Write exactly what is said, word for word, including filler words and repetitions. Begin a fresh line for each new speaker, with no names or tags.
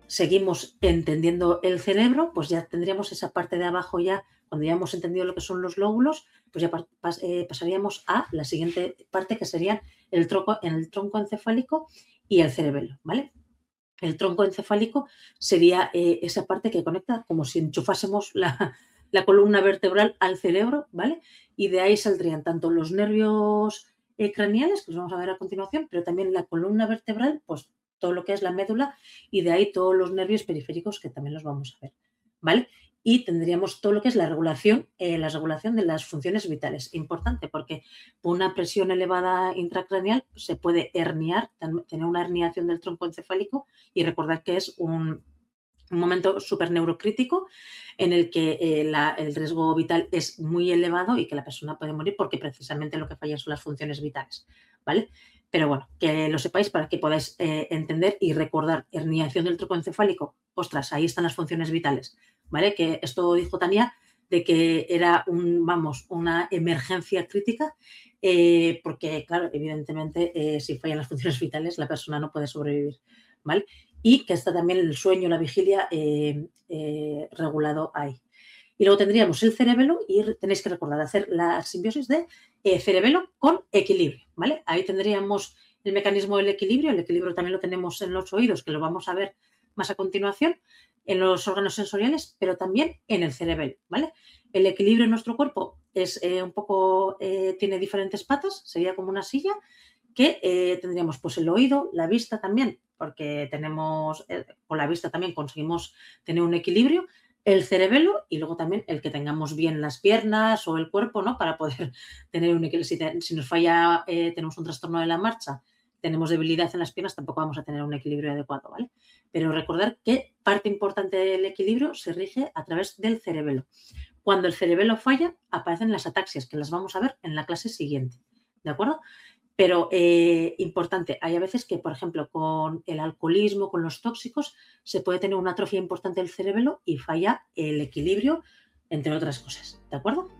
seguimos entendiendo el cerebro, pues ya tendríamos esa parte de abajo ya, cuando ya hemos entendido lo que son los lóbulos, pues ya pas, eh, pasaríamos a la siguiente parte, que sería el tronco, el tronco encefálico y el cerebelo, ¿vale? El tronco encefálico sería eh, esa parte que conecta como si enchufásemos la, la columna vertebral al cerebro, ¿vale? Y de ahí saldrían tanto los nervios eh, craneales, que los vamos a ver a continuación, pero también la columna vertebral, pues todo lo que es la médula, y de ahí todos los nervios periféricos, que también los vamos a ver, ¿vale? Y tendríamos todo lo que es la regulación, eh, la regulación de las funciones vitales. Importante, porque una presión elevada intracraneal se puede herniar, tener una herniación del tronco encefálico, y recordad que es un, un momento súper neurocrítico en el que eh, la, el riesgo vital es muy elevado y que la persona puede morir porque precisamente lo que falla son las funciones vitales, ¿vale? Pero bueno, que lo sepáis para que podáis eh, entender y recordar herniación del tronco encefálico. Ostras, ahí están las funciones vitales, ¿vale? Que esto dijo Tania, de que era un, vamos, una emergencia crítica, eh, porque, claro, evidentemente, eh, si fallan las funciones vitales, la persona no puede sobrevivir, ¿vale? Y que está también el sueño, la vigilia eh, eh, regulado ahí. Y luego tendríamos el cerebelo y tenéis que recordar hacer la simbiosis de eh, cerebelo con equilibrio, ¿vale? Ahí tendríamos el mecanismo del equilibrio. El equilibrio también lo tenemos en los oídos, que lo vamos a ver más a continuación, en los órganos sensoriales, pero también en el cerebelo, ¿vale? El equilibrio en nuestro cuerpo es eh, un poco, eh, tiene diferentes patas, sería como una silla, que eh, tendríamos pues el oído, la vista también, porque tenemos, eh, con la vista también conseguimos tener un equilibrio, el cerebelo y luego también el que tengamos bien las piernas o el cuerpo, ¿no? Para poder tener un equilibrio. Si, te, si nos falla, eh, tenemos un trastorno de la marcha, tenemos debilidad en las piernas, tampoco vamos a tener un equilibrio adecuado, ¿vale? Pero recordar que parte importante del equilibrio se rige a través del cerebelo. Cuando el cerebelo falla, aparecen las ataxias, que las vamos a ver en la clase siguiente, ¿de acuerdo? Pero eh, importante, hay a veces que, por ejemplo, con el alcoholismo, con los tóxicos, se puede tener una atrofia importante del cerebelo y falla el equilibrio, entre otras cosas, ¿de acuerdo?